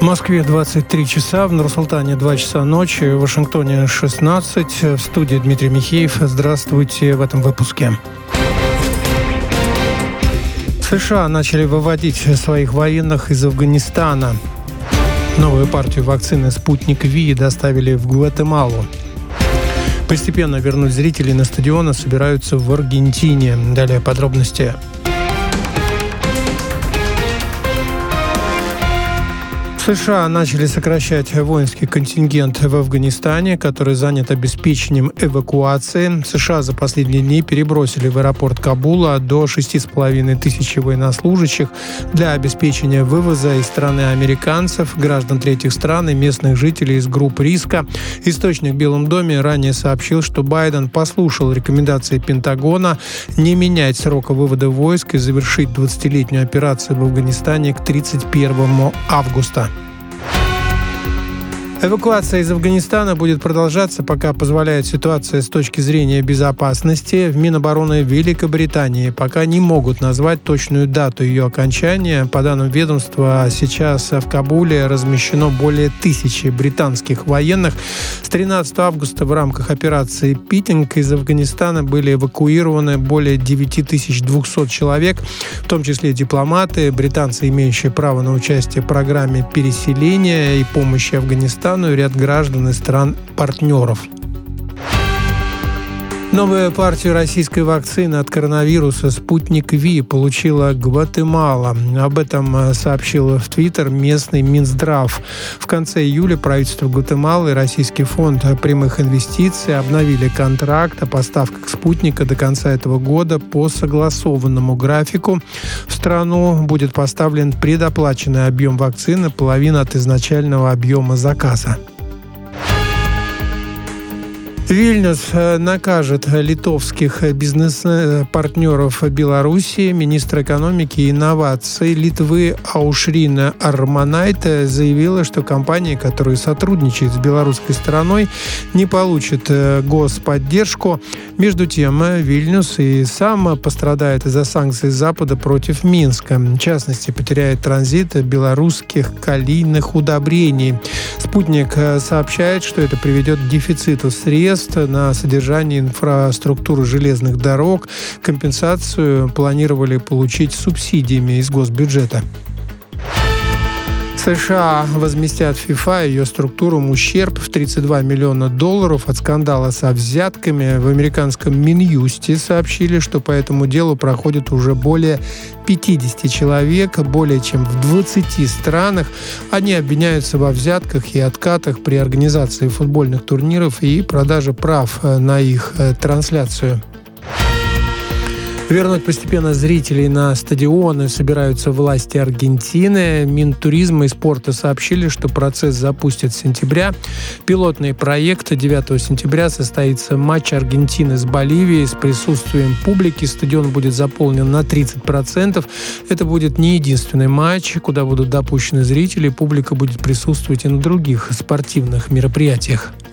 Москве 23 часа, в Нур-Султане 2 часа ночи, в Вашингтоне 16. В студии Дмитрий Михеев. Здравствуйте в этом выпуске. США начали выводить своих военных из Афганистана. Новую партию вакцины «Спутник Ви» доставили в Гватемалу. Постепенно вернуть зрителей на стадионы собираются в Аргентине. Далее подробности. США начали сокращать воинский контингент в Афганистане, который занят обеспечением эвакуации. США за последние дни перебросили в аэропорт Кабула до 6,5 тысяч военнослужащих для обеспечения вывоза из страны американцев, граждан третьих стран и местных жителей из групп риска. Источник в Белом доме ранее сообщил, что Байден послушал рекомендации Пентагона не менять срока вывода войск и завершить 20-летнюю операцию в Афганистане к 31 августа. Эвакуация из Афганистана будет продолжаться, пока позволяет ситуация с точки зрения безопасности. В Минобороны Великобритании пока не могут назвать точную дату ее окончания. По данным ведомства, сейчас в Кабуле размещено более 1000 британских военных. С 13 августа в рамках операции «Питинг» из Афганистана были эвакуированы более 9200 человек, в том числе дипломаты, британцы, имеющие право на участие в программе переселения и помощи Афганистану, и ряд граждан из стран-партнеров. Новую партию российской вакцины от коронавируса «Спутник Ви» получила Гватемала. Об этом сообщил в Твиттер местный Минздрав. В конце июля правительство Гватемалы и Российский фонд прямых инвестиций обновили контракт о поставках спутника до конца этого года по согласованному графику. В страну будет поставлен предоплаченный объем вакцины, половина от изначального объема заказа. Вильнюс накажет литовских бизнес-партнеров Белоруссии. Министр экономики и инноваций Литвы Аушрина Армонайте заявила, что компании, которые сотрудничают с белорусской стороной, не получат господдержку. Между тем, Вильнюс и сам пострадает из-за санкций Запада против Минска. В частности, потеряет транзит белорусских калийных удобрений. «Спутник» сообщает, что это приведет к дефициту средств на содержание инфраструктуры железных дорог. Компенсацию планировали получить субсидиями из госбюджета. США возместят ФИФА и ее структурам ущерб в $32 миллиона от скандала со взятками. В американском Минюсте сообщили, что по этому делу проходит уже более 50 человек, более чем в 20 странах. Они обвиняются во взятках и откатах при организации футбольных турниров и продаже прав на их трансляцию. Вернуть постепенно зрителей на стадионы собираются власти Аргентины. Минтуризма и спорта сообщили, что процесс запустят с сентября. Пилотный проект. 9 сентября состоится матч Аргентины с Боливией с присутствием публики. Стадион будет заполнен на 30%. Это будет не единственный матч, куда будут допущены зрители. Публика будет присутствовать и на других спортивных мероприятиях.